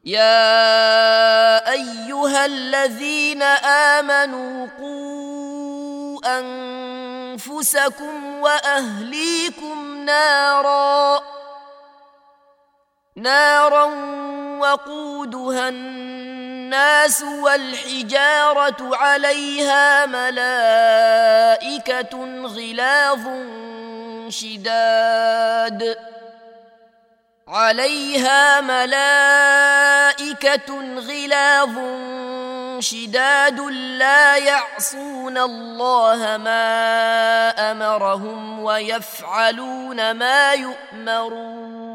يا أيها الذين آمنوا قوا أنفسكم وأهليكم نارا وقودها الناس والحجارة عليها ملائكة غلاظ شداد لا يعصون الله ما أمرهم ويفعلون ما يؤمرون.